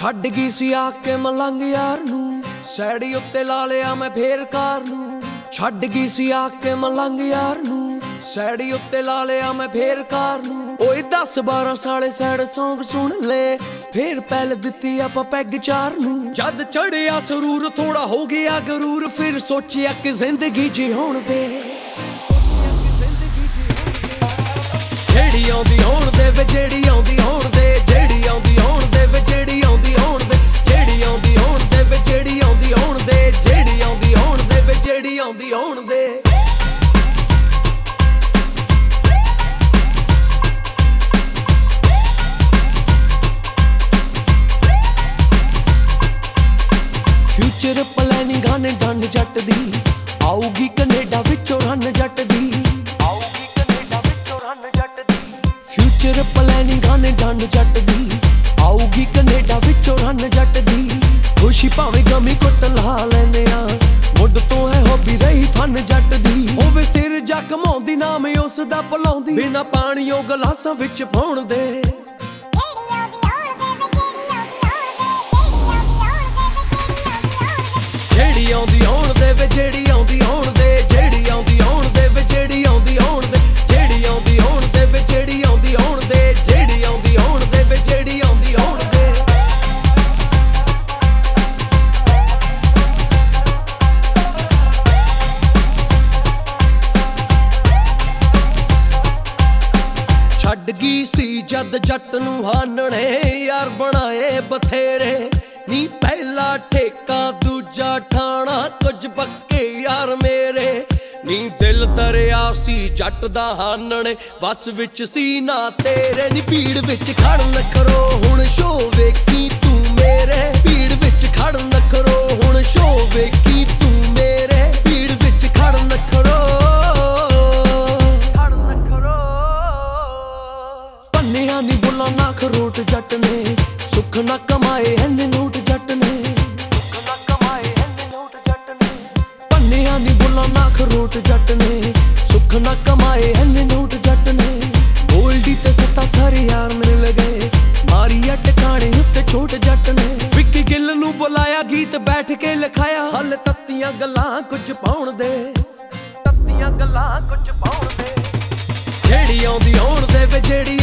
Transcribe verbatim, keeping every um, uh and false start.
ਛੱਡ ਗਈ ਸੀ ਆ ਕੇ ਮਲੰਗ ਯਾਰ ਨੂੰ, ਸੈੜੀ ਉੱਤੇ ਲਾ ਲਿਆ ਮੈਂ ਫੇਰ ਕਾਰ ਨੂੰ। ਛੱਡ ਗਈ ਸੀ ਆ ਕੇ ਮਲੰਗ ਯਾਰ ਨੂੰ, ਸੈੜੀ ਉੱਤੇ ਲਾ ਲਿਆ ਮੈਂ ਫੇਰ ਕਾਰ ਨੂੰ। ਓਏ ਦਸ ਬਾਰਾਂ ਸਾਲੇ ਸੈਡ ਸੌਂਗ ਸੁਣ ਲੈ, ਫੇਰ ਪਹਿਲ ਦਿੱਤੀ ਆਪਾਂ ਪੈਗ ਚਾਰ ਨੂੰ। ਜਦ ਚੜਿਆ ਸਰੂਰ ਥੋੜਾ ਹੋ ਗਿਆ ਗਰੂਰ, ਫਿਰ ਸੋਚਿਆ ਕਿ ਜ਼ਿੰਦਗੀ ਜਿਉਣ ਦੇ, ਜਿਹੜੀ ਆਉਂਦੀ ਹੋਣ ਦੇ ਵੇ ਜਿਹੜੀ ਆਉਂਦੀ ਹੋਣ ਦੇ, ਜਿਹੜੀ ਆਉਂਦੀ ਹੋਣ ਦੇ ਵੇ ਜਿਹੜੀ ਆਉਂਦੀ ਹੋਣ ਦੇ, ਜਿਹੜੀ ਆਉਂਦੀ ਹੋਣ ਦੇ ਵੇ ਜਿਹੜੀ ਆਉਂਦੀ ਹੋਣ ਦੇ, ਜਿਹੜੀ ਆਉਂਦੀ ਹੋਣ ਦੇ ਵੇ ਜਿਹੜੀ ਆਉਂਦੀ ਹੋਣ ਦੇ। ਫਿਊਚਰ ਪਲੈਨਿੰਗ ਗਾਣੇ ਡੰਡ ਜੱਟ ਦੀ, ਆਊਗੀ ਕੈਨੇਡਾ ਵਿੱਚੋਂ ਰਨ ਜੱਟ ਦੀ, ਆਊਗੀ ਕੈਨੇਡਾ ਵਿੱਚੋਂ ਰਨ ਜੱਟ ਦੀ। ਫਿਊਚਰ ਪਲੈਨਿੰਗ ਗਾਣੇ ਡੰਡ ਜੱਟ ਦੀ, ਆਊਗੀ ਕੈਨੇਡਾ ਵਿੱਚੋਂ ਰਨ ਜੱਟ ਦੀ। ਖੁਸ਼ੀ ਭਾਵੇਂ ਗਮੀ ਕੁੱਟ ਲਾ ਲੈਨੇ ਆ, ਮੁੱਢ ਤੋਂ ਹੈ ਹੌਬੀ ਰਹੀ ਫਨ ਜੱਟ ਦੀ। ਹੋਵੇ ਸਿਰ ਜਾ ਕਮਾਉਂਦੀ ਨਾਮ ਉਸ ਦਾ ਭੁਲਾਉਂਦੀ, ਬਿਨਾ ਪਾਣੀਓ ਗਲਾਸਾਂ ਵਿੱਚ ਪਾਉਣ ਦੇ। ਜਿਹੜੀ ਆਉਂਦੀ ਹੋਣ ਦੇ ਵੇ ਜਿਹੜੀ ਆਉਂਦੀ ਹੋਣ ਦੇ, ਜਿਹੜੀ ਆਉਂਦੀ ਹੋਣ ਦੇ ਵੇ ਜਿਹੜੀ ਆਉਂਦੀ ਹੋਣ ਦੇ, ਜਿਹੜੀ ਆਉਂਦੀ ਹੋਣ ਦੇ ਵੇ ਜਿਹੜੀ ਆਉਂਦੀ ਹੋਣ ਦੇ, ਜਿਹੜੀ ਆਉਂਦੀ ਹੋਣ ਦੇ ਵੇ ਜਿਹੜੀ ਆਉਂਦੀ ਹੋਣ ਦੇ। ਛੱਡ ਗਈ ਸੀ ਜਦ ਜੱਟ ਨੂੰ ਹਾਨਣੇ, ਯਾਰ ਬਣਾਏ ਬਥੇਰੇ ਨੀ, ਪਹਿਲਾ ਠੇਕਾ ਦੂਜਾ ਠਾਣਾ, ਕੁਝ ਪੱਕੇ ਯਾਰ ਮੇਰੇ ਨੀ। ਦਿਲ ਦਰਿਆ ਸੀ ਜੱਟ ਦਾ ਹਾਨਣੇ, ਵਸ ਵਿੱਚ ਸੀ ਨਾ ਤੇਰੇ ਨੀ। ਭੀੜ ਵਿੱਚ ਖੜ ਨਾ ਕਰੋ ਹੁਣ ਸ਼ੋ ਵੇਖੀ ਤੂੰ ਮੇਰੇ, ਭੀੜ ਵਿੱਚ ਖੜ ਨਾ ਕਰੋ ਹੁਣ ਸ਼ੋ ਵੇਖੀ ਤੂੰ ਮੇਰੇ, ਭੀੜ ਵਿੱਚ ਖੜ ਨਾ ਕਰੋ, ਖੜ ਨਾ ਕਰੋ। ਪੰਨਿਆਂ ਨੀ ਬੁੱਲਾਂ ਨਾ ਖਰੋਟ ਜੱਟ ਨੇ, ਸੁੱਖ ਨਾ ਕਮਾਏ ਐਨੇ ਨੋਟ ਜੱਟ ਨੇ, ਸੁੱਖ ਨਾ ਕਮਾਏ ਐਨੇ ਨੋਟ ਜੱਟ ਨੇ। ਪੰਨਿਆਂ ਨੀ ਬੁੱਲਾਂ ਨਾ ਖਰੋਟ ਜੱਟ ਨੇ, ਸੁੱਖ ਨਾ ਕਮਾਏ ਐਨੇ ਨੋਟ ਜੱਟ ਨੇ। ਗੋਲਡੀ ਤੇ ਸੱਤਾ ਥਰ ਯਾਰ ਮਿਲ ਗਏ, ਮਾਰੀ ਆ ਟਿਕਾਣੇ ਉੱਤੇ ਛੋਟ ਜੱਟ ਨੇ। ਵਿੱਕੀ ਗਿੱਲ ਨੂੰ ਬੁਲਾਇਆ ਗੀਤ ਬੈਠ ਕੇ ਲਿਖਾਇਆ, ਹਲ ਤੱਤੀਆਂ ਗੱਲਾਂ ਕੁਝ ਪਾਉਣ ਦੇ, ਤੱਤੀਆਂ ਗੱਲਾਂ ਕੁਝ ਪਾਉਣ ਦੇ। ਜਿਹੜੀ ਆਉਂਦੀ ਹੋਣ ਦੇ ਵੇ ਜਿਹੜੀ